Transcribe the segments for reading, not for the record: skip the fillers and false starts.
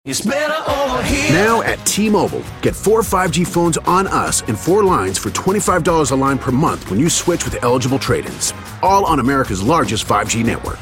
It's better over here. Now at T-Mobile, get 4 5G phones on us and 4 lines for $25 a line per month when you switch with eligible trade-ins. All on America's largest 5G network.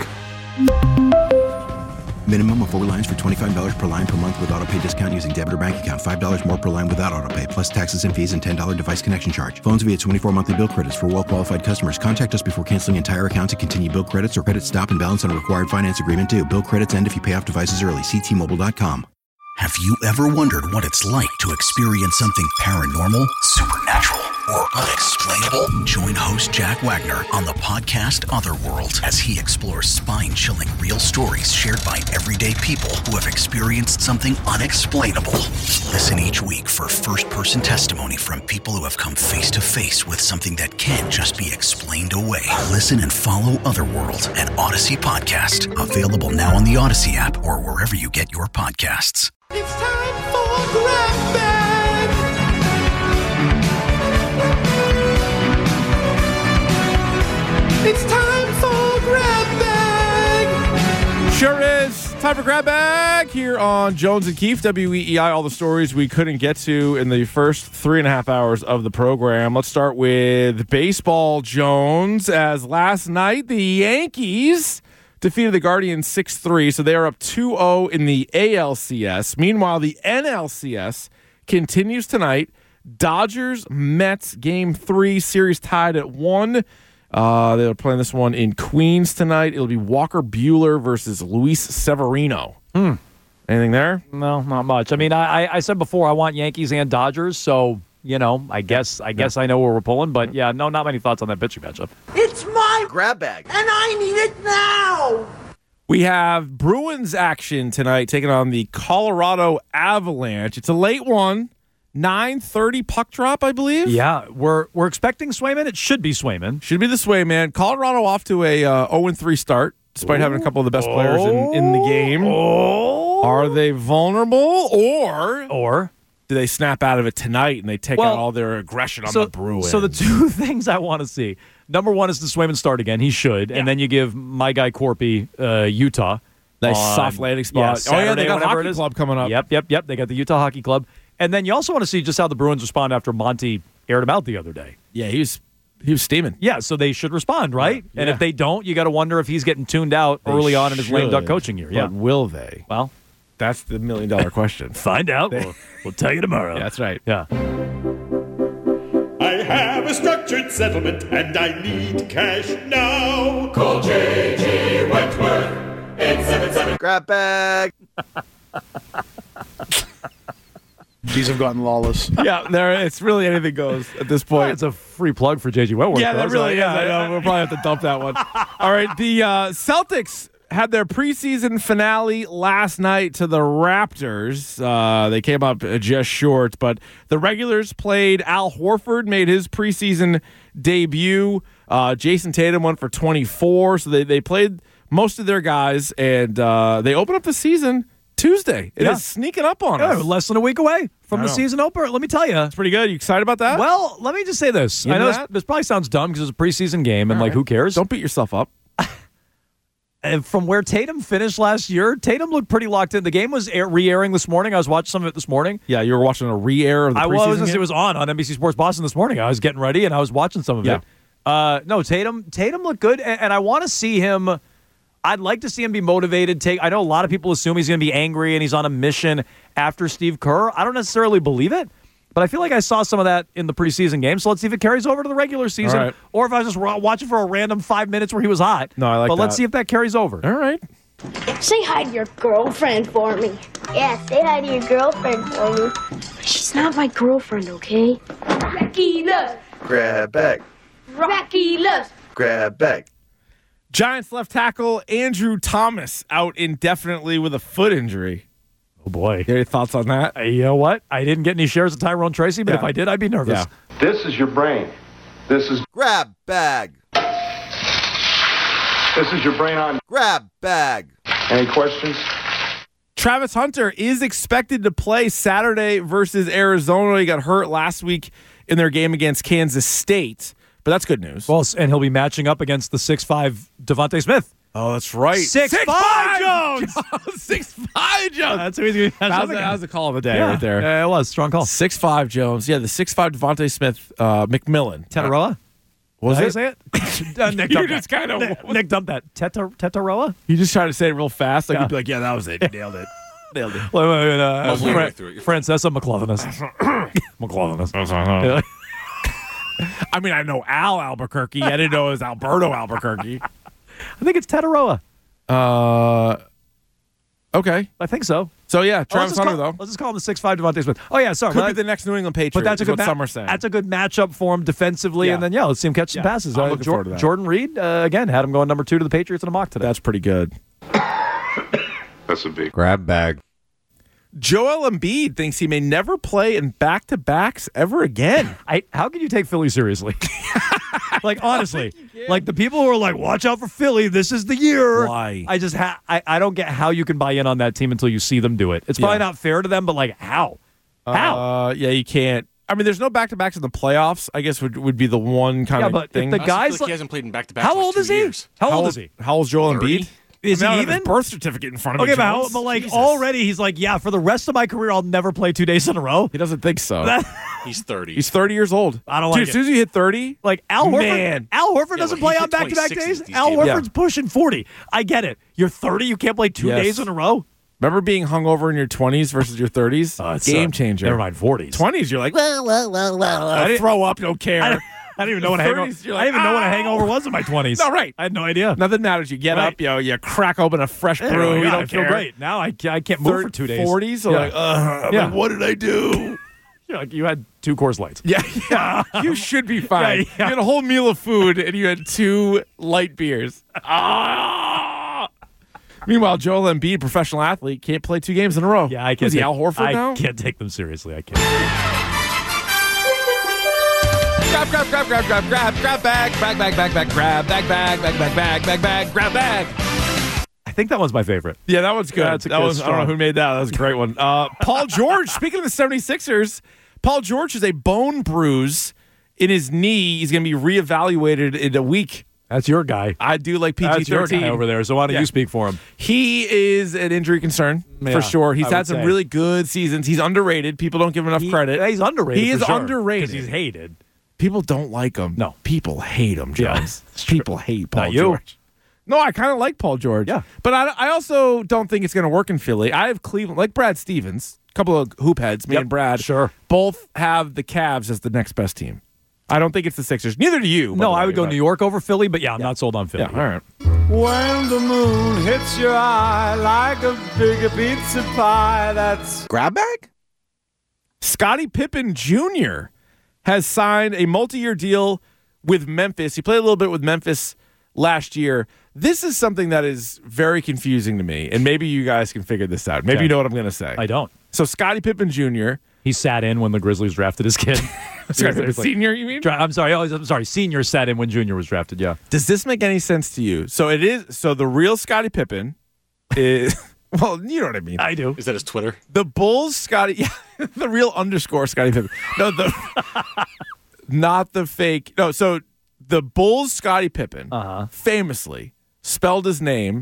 Minimum of 4 lines for $25 per line per month with autopay discount using debit or bank account. $5 more per line without autopay, plus taxes and fees and $10 device connection charge. Phones via 24 monthly bill credits for well-qualified customers. Contact us before canceling entire account to continue bill credits or credit stop and balance on a required finance agreement due. Bill credits end if you pay off devices early. See T-Mobile.com. Have you ever wondered what it's like to experience something paranormal, supernatural, or unexplainable? Join host Jack Wagner on the podcast Otherworld as he explores spine-chilling real stories shared by everyday people who have experienced something unexplainable. Listen each week for first-person testimony from people who have come face-to-face with something that can't just be explained away. Listen and follow Otherworld, an Odyssey podcast. Available now on the Odyssey app or wherever you get your podcasts. It's time for Grab Bag. It's time for Grab Bag. Sure is. Time for Grab Bag here on Jones and Keefe, WEEI. All the stories we couldn't get to in the first 3.5 hours of the program. Let's start with baseball, Jones, as last night the Yankees defeated the Guardians 6-3, so they are up 2-0 in the ALCS. Meanwhile, the NLCS continues tonight. Dodgers-Mets Game 3, series tied at 1. They're playing this one in Queens tonight. It'll be Walker Buehler versus Luis Severino. Anything there? No, not much. I mean, I said before I want Yankees and Dodgers, so, I guess I know where we're pulling. But, yeah, no, not many thoughts on that pitching matchup. It's my Grab Bag, and I need it now. We have Bruins action tonight taking on the Colorado Avalanche. It's a late one. 9:30 puck drop, I believe. Yeah, we're expecting Swayman. It should be Swayman. Should be the Swayman. Colorado off to a 0-3 start, despite having a couple of the best players in the game. Are they vulnerable, or do they snap out of it tonight and they take out all their aggression on the Bruins? So the two things I want to see. Number one is the Swayman start again. He should. Yeah. And then you give my guy Corpy Utah. Nice soft landing spot. Saturday, they got Hockey Club coming up. Yep. They got the Utah Hockey Club. And then you also want to see just how the Bruins respond after Monty aired him out the other day. Yeah, he was steaming. Yeah, so they should respond, right? Yeah. And if they don't, you got to wonder if he's getting tuned out early on in his lame duck coaching year. But will they? Well, that's the $1 million question. Find out. We'll tell you tomorrow. Yeah, that's right. Yeah. I have a structured settlement and I need cash now. Call J.G. Wentworth, 877. Grab Bag. These have gotten lawless. Yeah, it's really anything goes at this point. Well, it's a free plug for J.G. Wentworth. Yeah, that really is. I know. We'll probably have to dump that one. All right, the Celtics had their preseason finale last night to the Raptors. They came up just short, but the regulars played. Al Horford made his preseason debut. Jason Tatum went for 24, so they played most of their guys, and they open up the season Tuesday. It is sneaking up on us. Less than a week away from the season opener. Let me tell you. It's pretty good. You excited about that? Well, let me just say this. I know this probably sounds dumb because it's a preseason game, and who cares? Don't beat yourself up. And from where Tatum finished last year, Tatum looked pretty locked in. The game was re-airing this morning. I was watching some of it this morning. Yeah, you were watching a re-air of the preseason game? It was on NBC Sports Boston this morning. I was getting ready, and I was watching some of it. No, Tatum looked good, and I want to see him. I'd like to see him be motivated. I know a lot of people assume he's going to be angry and he's on a mission after Steve Kerr. I don't necessarily believe it, but I feel like I saw some of that in the preseason game. So let's see if it carries over to the regular season, or if I was just watching for a random 5 minutes where he was hot. No, I like that. But let's see if that carries over. All right. Say hi to your girlfriend for me. Yeah, say hi to your girlfriend for me. She's not my girlfriend, okay? Reckless. Grab Bag. Reckless. Grab Bag. Giants left tackle Andrew Thomas out indefinitely with a foot injury. Oh, boy. Any thoughts on that? You know what? I didn't get any shares of Tyrone Tracy, but if I did, I'd be nervous. Yeah. This is your brain. This is Grab Bag. This is your brain on Grab Bag. Any questions? Travis Hunter is expected to play Saturday versus Arizona. He got hurt last week in their game against Kansas State. But that's good news. Well, and he'll be matching up against the 6'5" Devontae Smith. Oh, that's right. 6'5" Jones. 6'5" Jones. That's who he's going to That was the call of the day right there. Yeah, it was. Strong call. 6'5" Jones. Yeah, the 6'5" Devontae Smith McMillan. Tetaroa? Was Did I it? say it? Nick You dumped just that. kind of... Nick dumped that. Tetaroa? You just tried to say it real fast. Like Yeah. you'd be like, yeah, that was it. You nailed it. Nailed it. Francesa McLovinus. McLovinus. I mean, I know Al Albuquerque. I didn't know it was Alberto Albuquerque. I think it's Tetaroa. Okay. I think so. So, yeah, Travis Hunter, though. Let's just call him the 6'5" Devontae Smith. Oh, yeah, sorry. Could be the next New England Patriot. But that's a good some are saying. That's a good matchup for him defensively, Yeah. and then let's see him catch some passes. I'm looking forward to that. Jordan Reed again had him going number 2 to the Patriots in a mock today. That's pretty good. That's a big Grab bag. Joel Embiid thinks he may never play in back-to-backs ever again. How can you take Philly seriously? Like, honestly, like the people who are like, watch out for Philly, this is the year. Why? I just I don't get how you can buy in on that team until you see them do it. It's probably not fair to them, but like, how? How? Yeah, you can't. I mean, there's no back-to-backs in the playoffs, I guess would be the one kind of but thing. if the guys he hasn't played in back-to-back. how old is he? How old is he? How old is Joel Embiid? Is I mean, I he don't have even? his birth certificate in front of Okay, me, Jones. but like Jesus. already he's like, yeah, for the rest of my career, I'll never play 2 days in a row. He doesn't think so. He's 30. He's 30 years old. I don't Dude, like as soon as you hit 30, Like Al Horford, Man. Al Horford Yeah, doesn't but he play on hit back-to-back 26 days. these Al games. Horford's pushing 40. I get it. You're 30. You can't play 2 Yes. days in a row. remember being hungover in your 20s versus your 30s? It's Game changer. Never mind 40s. 20s, you're like, I didn't- throw up, don't care. I didn't even know what a hangover. 30s, you're I like, didn't even know what a hangover was in my 20s. No, right. I had no idea. Nothing matters. You get Right. up, you crack open a fresh Yeah, brew. like, You I don't feel care. great. Now I can't move for 2 days. 40s, so Yeah. like, I'm Yeah. like, what did I do? You're like, you had 2 Coors Lights. Yeah. You should be fine. Yeah. You had a whole meal of food and you had 2 light beers. Ah! Meanwhile, Joel Embiid, professional athlete, can't play 2 games in a row. Yeah, I can't. Was he Al Horford now? I can't take them seriously. I can't. Grab bag, grab bag. I think that one's my favorite. Yeah, that one's good. Yeah, it's a that good was, I don't know strong. who made that. That was a great one. Paul George, speaking of the 76ers, Paul George has a bone bruise in his knee. He's going to be reevaluated in a week. That's your guy. I do like PG-13. That's your guy over there. So why don't you speak for him? He is an injury concern Yeah, for sure. He's I would had some say. really good seasons. He's underrated. People don't give him enough credit. He's underrated. He is for sure, underrated. 'cause he's hated. People don't like him. No. People hate him, Yeah, Jones. it's true. People hate Paul Not you. George. No, I kind of like Paul George. Yeah. But I also don't think it's going to work in Philly. I have Cleveland, like Brad Stevens, a couple of hoop heads, me Yep, and Brad. sure. Both have the Cavs as the next best team. I don't think it's the Sixers. Neither do you. by No, the I way, would go but- New York over Philly, but I'm not sold on Philly. Yeah, all right. When the moon hits your eye like a big pizza pie, that's Grab bag? Scottie Pippen Jr. has signed a multi-year deal with Memphis. He played a little bit with Memphis last year. This is something that is very confusing to me, and maybe you guys can figure this out. Maybe Okay. you know what I'm going to say. I don't. So Scottie Pippen Jr. He sat in when the Grizzlies drafted his kid. Scottie Pippen It's like- Senior, you mean? I'm sorry. Senior sat in when Junior was drafted. Yeah. Does this make any sense to you? So it is. So the real Scottie Pippen is. Well, you know what I mean. I do. Is that his Twitter? The Bulls, Scottie. Yeah, the real _ Scottie Pippen. No, not the fake. No, so the Bulls, Scottie Pippen, famously spelled his name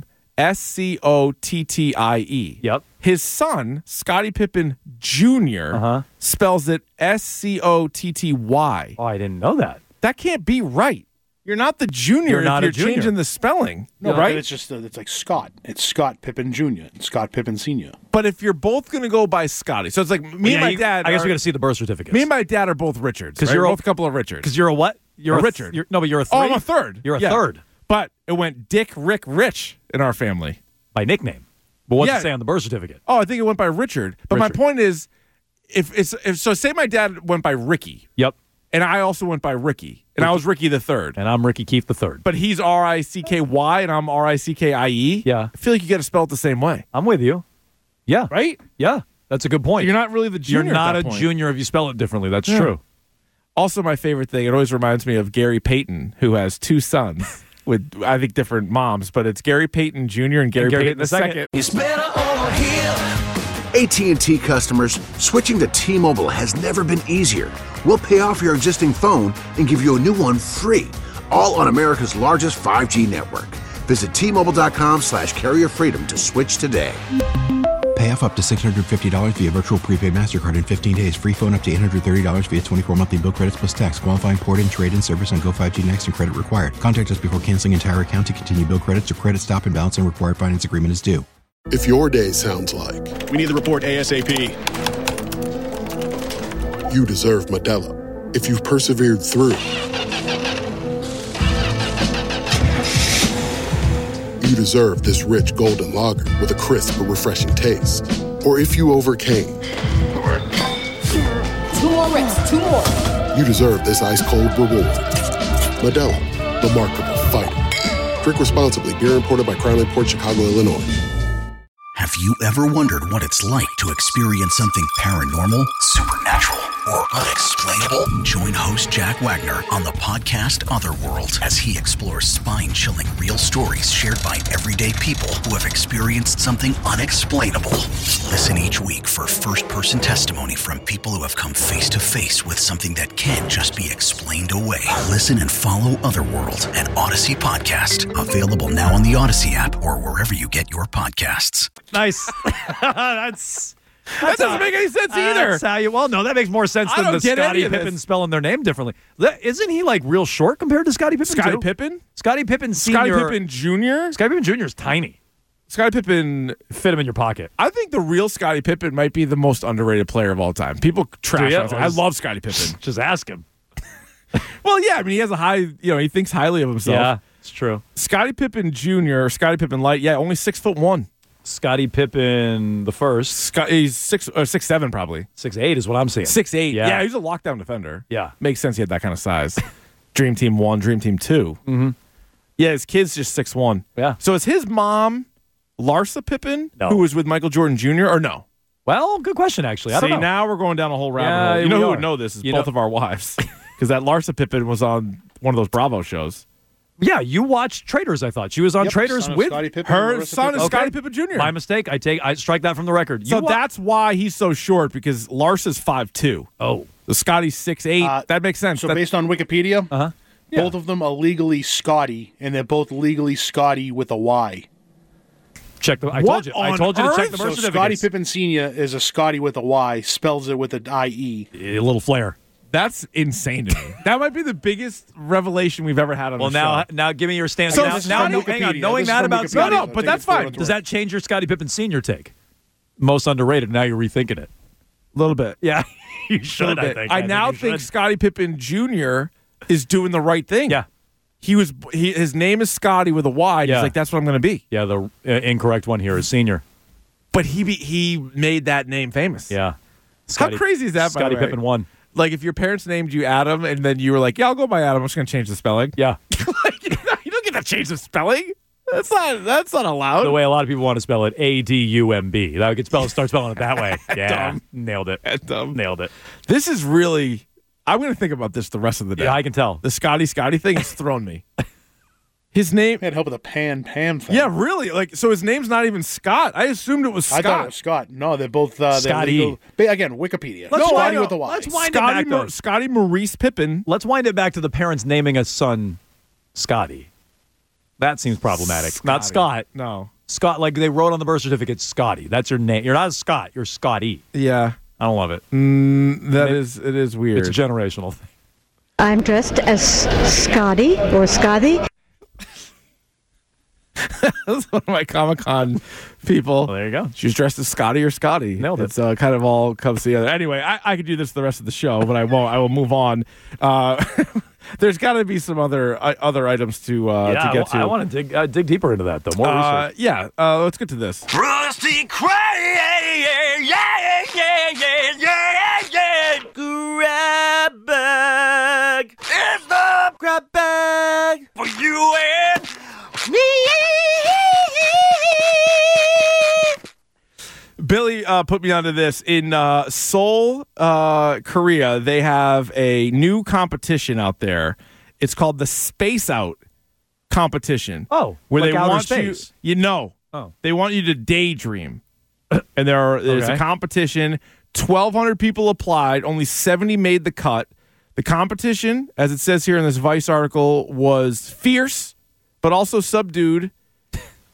Scottie. Yep. His son, Scottie Pippen Jr., spells it Scotty. Oh, I didn't know that. That can't be right. You're not the junior. You're not if a junior. changing the spelling, No, right? It's just it's like Scott. It's Scott Pippen Jr. and Scott Pippen Sr. But if you're both going to go by Scotty, so it's like me and my dad. I guess are- we got to see the birth certificates. Me and my dad are both Richards. Because right? you're We're a- both a couple of Richards. Because you're a what? You're A Richard. No, but you're a three. Oh, I'm a third. You're a Yeah. third But it went Dick, Rick, Rich in our family. by nickname. But what's Yeah. it say on the birth certificate? Oh, I think it went by Richard. But my Richard. point is, if so, say my dad went by Ricky, Yep. and I also went by Ricky, and I was Ricky the third. And I'm Ricky Keefe the third. But he's RICKY and I'm RICKIE. Yeah. I feel like you got to spell it the same way, I'm with you. Yeah. right? Yeah. That's a good point. You're not really the You're junior. not at a that point. junior if you spell it differently. That's Yeah. true. Also, my favorite thing, it always reminds me of Gary Payton, who has 2 sons with, I think, different moms, but it's Gary Payton Jr. and Gary Payton II. it's better over here. AT&T customers, switching to T-Mobile has never been easier. We'll pay off your existing phone and give you a new one free, all on America's largest 5G network. Visit T-Mobile.com/carrierfreedom to switch today. Pay off up to $650 via virtual prepaid MasterCard in 15 days. Free phone up to $830 via 24 monthly bill credits plus tax. Qualifying port-in, trade-in service on Go 5G Next and credit required. Contact us before canceling entire account to continue bill credits or credit stop and balance and required finance agreement is due. If your day sounds like we need the report ASAP, you deserve Modelo. If you've persevered through, you deserve this rich golden lager with a crisp but refreshing taste. Or if you overcame, 2 more reps, 2 more. You deserve this ice-cold reward. Modelo, the Markable Fighter. Drink responsibly. Beer imported by Crown Imports, Chicago, Illinois. Have you ever wondered what it's like to experience something paranormal, supernatural, or unexplainable? Join host Jack Wagner on the podcast Otherworld as he explores spine-chilling real stories shared by everyday people who have experienced something unexplainable. Listen each week for first-person testimony from people who have come face-to-face with something that can't just be explained away. Listen and follow Otherworld, an Odyssey podcast. Available now on the Odyssey app or wherever you get your podcasts. Nice. That doesn't make any sense either. That's how no, that makes more sense than the Scottie Pippen spelling their name differently. Isn't he like real short compared to Scottie Pippen? Scottie Pippen? Scottie Pippen Sr. Scottie Pippen Jr.? Scottie Pippen Jr. is tiny. Scottie Pippen fit him in your pocket. I think the real Scottie Pippen might be the most underrated player of all time. People trash him. I love Scottie Pippen. Just ask him. Well, yeah, I mean, he has a high, he thinks highly of himself. Yeah, it's true. Scottie Pippen Jr., or Scottie Pippen Light, only 6'1". Scottie Pippen the first. He's 6'7" probably. 6'8" is what I'm seeing. 6'8". Yeah, he's a lockdown defender. Yeah. Makes sense he had that kind of size. Dream Team 1, Dream Team 2. Mm-hmm. Yeah, his kid's just 6'1". Yeah. So is his mom Larsa Pippen, No. who was with Michael Jordan Jr., or no? Well, good question, actually. I don't know. Now we're going down a whole rabbit hole. You know who would know this is both of our wives. Because that Larsa Pippen was on one of those Bravo shows. Yeah, you watched Traitors, I thought. She was on Traitors with her son is Scottie Pippen Jr. My mistake. I strike that from the record. So that's why he's so short, because Larsa's 5'2". Oh. The Scottie's 6'8". That makes sense. So based on Wikipedia, both of them are legally Scotty, and they're both legally Scotty with a Y. Check the. I told you to check the birth certificates. Scottie Pippen Sr. is a Scotty with a Y, spells it with an IE. A little flair. That's insane to me. That might be the biggest revelation we've ever had on the show. Now give me your stance. So now hang on. Knowing that about Scottie, no, but that's fine. Does that change your Scottie Pippen Sr. take? Most underrated. Now you're rethinking it. A little bit. Yeah, you should. I now think Scottie Pippen Jr. is doing the right thing. Yeah. His name is Scotty with a Y. Yeah. He's like, that's what I'm going to be. Yeah, the incorrect one here is Senior. But he made that name famous. Yeah. How crazy is that, by the way? Scottie Pippen won. Like, if your parents named you Adam, and then you were like, yeah, I'll go by Adam. I'm just going to change the spelling. Yeah. You don't get to change the spelling. That's not allowed. The way a lot of people want to spell it, ADUMB. That would start spelling it that way. Yeah. Dumb. Nailed it. That's dumb. Nailed it. This is really... I'm going to think about this the rest of the day. Yeah, I can tell. The Scotty thing has thrown me. His name... Had help with the Pam thing. Yeah, really? So his name's not even Scott? I assumed it was Scott. I thought it was Scott. No, they're both... Scotty. Again, Wikipedia. Scotty with a Y. Let's wind it back, though. Scotty Maurice Pippen. Let's wind it back to the parents naming a son Scotty. That seems problematic. Scotty. Not Scott. No. Scott, like they wrote on the birth certificate, Scotty. That's your name. You're not a Scott. You're Scotty. Yeah. I don't love it. It is weird. It's a generational thing. I'm dressed as Scotty or Scotty. That's one of my Comic-Con people. Well, there you go. She's dressed as Scotty or Scotty. Nailed it. It's kind of all comes together. Anyway, I could do this the rest of the show, but I won't. I will move on. There's got to be some other items to get to. I want to dig deeper into that, though. More research. Yeah, let's get to this. Rusty Craig, grab bag. It's the grab bag for you and me. Billy put me onto this. In Seoul, Korea, they have a new competition out there. It's called the Space Out competition. Oh, where like they outer want space. They want you to daydream. And there's a competition. 1,200 people applied. Only 70 made the cut. The competition, as it says here in this Vice article, was fierce, but also subdued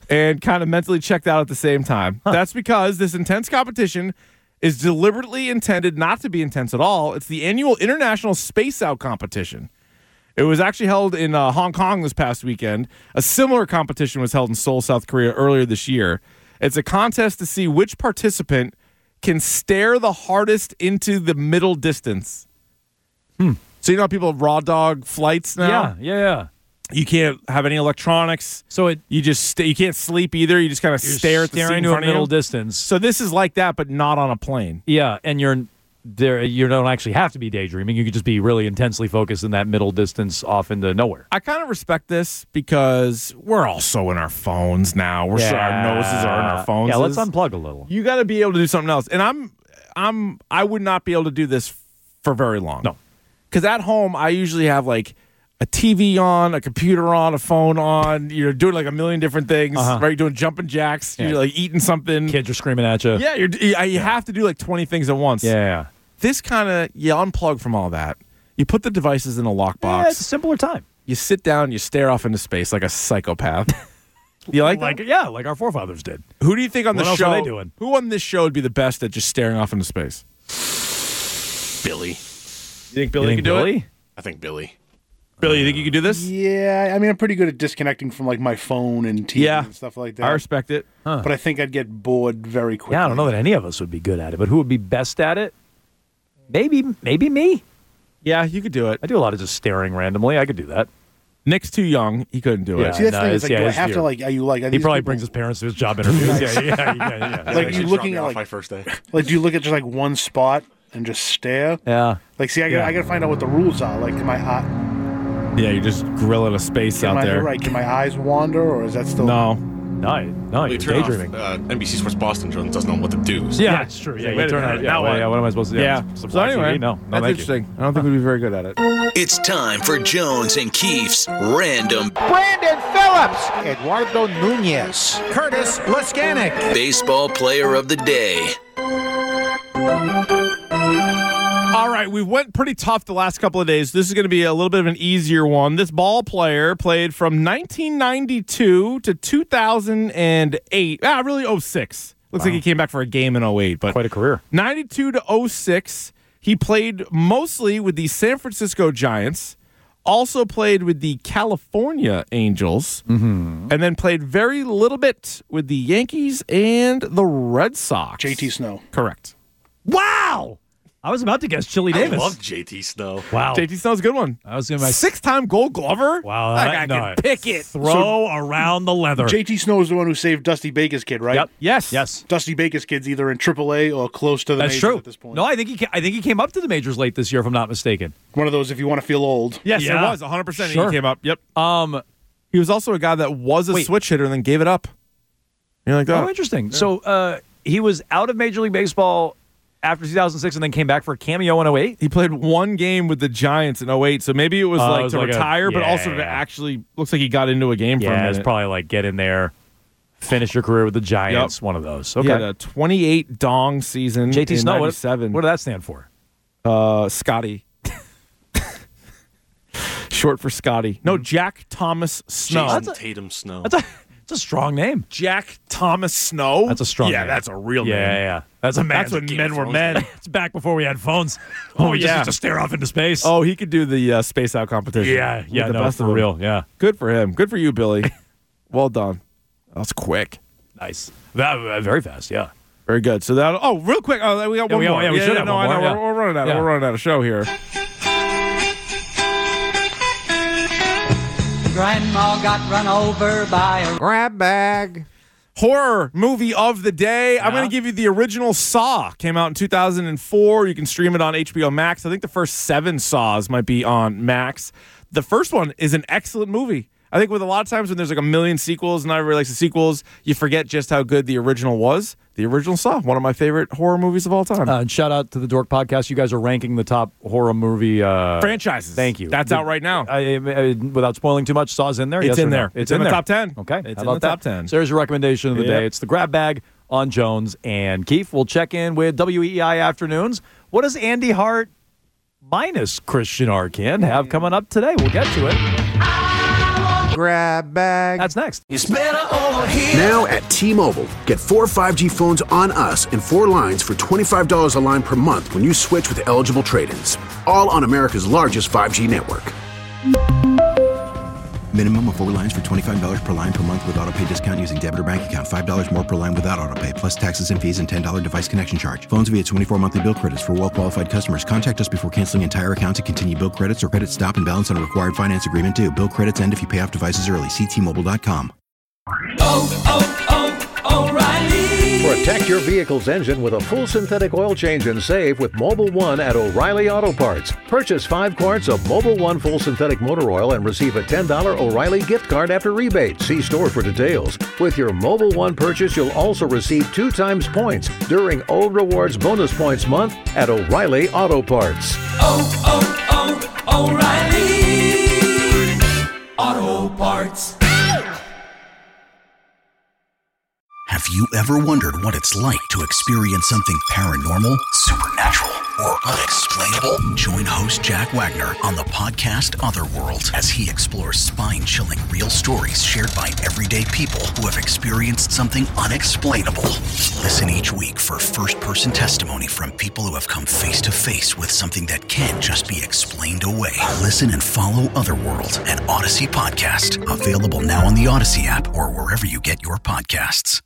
and kind of mentally checked out at the same time. That's because this intense competition is deliberately intended not to be intense at all. It's the annual International Space Out Competition. It was actually held in Hong Kong this past weekend. A similar competition was held in Seoul, South Korea earlier this year. It's a contest to see which participant can stare the hardest into the middle distance. So you know how people have raw dog flights now? Yeah. You can't have any electronics. So you just you can't sleep either. You just kind of stare at the seat in front of you. Middle distance. So this is like that, but not on a plane. Yeah, and you're there. You don't actually have to be daydreaming. You could just be really intensely focused in that middle distance off into nowhere. I kind of respect this because we're all so in our phones now. Our noses are in our phones. Yeah, let's unplug a little. You got to be able to do something else. And I would not be able to do this for very long. No, because at home I usually have like a TV on, a computer on, a phone on. You're doing like a million different things, right? You're doing jumping jacks. You're like eating something. Kids are screaming at you. Yeah, you have to do like 20 things at once. Yeah. This kind of, you unplug from all that. You put the devices in a lockbox. Yeah, it's a simpler time. You sit down, you stare off into space like a psychopath. You like that? Yeah, like our forefathers did. Who do you think on the What else show? are they doing? Who on this show would be the best at just staring off into space? Billy. You think Billy could do it? I think Billy. Billy, you think you could do this? Yeah, I mean, I'm pretty good at disconnecting from like my phone and TV and stuff like that. I respect it. But I think I'd get bored very quickly. Yeah, I don't know that any of us would be good at it, but who would be best at it? Maybe me. Yeah, you could do it. I do a lot of just staring randomly. I could do that. Nick's too young. He couldn't do it. See, that's the thing. It's like, do I have to like? Are you like? He probably brings his parents to his job interviews. yeah. Like you looking at like my first day. Like, do you look at just like one spot and just stare? Yeah. Like, see, I got to find out what the rules are. Like, can my Yeah, you're just grilling a space out there. Right? Can my eyes wander, or is that still No. No, you're daydreaming. NBC Sports Boston doesn't know what to do. So. Yeah, it's true. Yeah, wait a turn minute. it. Yeah, what am I supposed to do? Yeah. So anyway, No, that's interesting. I don't think we'd be very good at it. It's time for Jones and Keefe's Random Brandon Phillips, Eduardo Nunez, Curtis Laskanik, Baseball Player of the Day. All right, we went pretty tough the last couple of days. This is going to be a little bit of an easier one. This ball player played from 1992 to 2008. Really 06. Looks like he came back for a game in 08. But quite a career. 92 to 06, he played mostly with the San Francisco Giants, also played with the California Angels, and then played very little bit with the Yankees and the Red Sox. JT Snow. Correct. Wow! I was about to guess Chili Davis. I love JT Snow. Wow. JT Snow's a good one. I was going to 6-time Gold Glover. Wow. That guy can pick it. Throw around the leather. JT Snow is the one who saved Dusty Baker's kid, right? Yep. Yes. Dusty Baker's kid's either in AAA or close to the That's majors true. at this point. No, I think he came up to the majors late this year, if I'm not mistaken. One of those if you want to feel old. Yes, Yeah. it was 100%. Sure. He came up. Yep. He was also a guy that was a switch hitter and then gave it up. You're like, Oh, interesting. Yeah. So he was out of Major League Baseball after 2006 and then came back for a cameo in 08? He played one game with the Giants in 08, so maybe it was like to retire, but also to actually looks like he got into a game for a minute. Yeah, it's probably like get in there, finish your career with the Giants, one of those. Okay. He had a 28 dong season JT in Snow, 97. what did that stand for? Scotty. Short for Scotty. No, Jack Thomas Snow. Jason Tatum Snow. It's a strong name. Jack Thomas Snow? That's a strong name. Yeah, that's a real name. Yeah. That's a man. That's when men were men. It's back before we had phones. We just used to stare off into space. Oh, he could do the space out competition. Yeah, the best for of them. real. Yeah. Good for him. Good for you, Billy. Well done. That was quick. Nice. Very fast, yeah. Very good. So that. Oh, real quick. We got one more. Yeah, we should have one more. I know. We're running out. We're running out of show here. Grandma got run over by a grab bag. Horror movie of the day. I'm going to give you the original Saw. Came out in 2004. You can stream it on HBO Max. I think the first 7 Saws might be on Max. The first one is an excellent movie. I think with a lot of times when there's like a million sequels and not everybody likes the sequels, you forget just how good the original was. The original Saw, one of my favorite horror movies of all time. And shout out to the Dork Podcast. You guys are ranking the top horror movie franchises. Thank you. That's out right now. Without spoiling too much, Saw's in there? It's yes in or no? there. It's in the top 10. Okay. It's How in about the top that? 10. So there's your recommendation of the day. Yep. It's the grab bag on Jones and Keefe. We'll check in with WEEI Afternoons. What does Andy Hart minus Christian Arcand have coming up today? We'll get to it. Grab bag. That's next. It's better over here. Now at T-Mobile, get 4 5G phones on us and 4 lines for $25 a line per month when you switch with eligible trade-ins. All on America's largest 5G network. Minimum of 4 lines for $25 per line per month with autopay discount using debit or bank account. $5 more per line without autopay, plus taxes and fees and $10 device connection charge. Phones via 24 monthly bill credits for well-qualified customers. Contact us before canceling entire account to continue bill credits or credit stop and balance on a required finance agreement due. Bill credits end if you pay off devices early. See T-Mobile.com. O'Reilly. Protect your vehicle's engine with a full synthetic oil change and save with Mobil 1 at O'Reilly Auto Parts. Purchase 5 quarts of Mobil 1 full synthetic motor oil and receive a $10 O'Reilly gift card after rebate. See store for details. With your Mobil 1 purchase, you'll also receive 2 times points during O Rewards Bonus Points Month at O'Reilly Auto Parts. O'Reilly Auto Parts. Have you ever wondered what it's like to experience something paranormal, supernatural, or unexplainable? Join host Jack Wagner on the podcast Otherworld as he explores spine-chilling real stories shared by everyday people who have experienced something unexplainable. Listen each week for first-person testimony from people who have come face-to-face with something that can't just be explained away. Listen and follow Otherworld, an Odyssey podcast, available now on the Odyssey app or wherever you get your podcasts.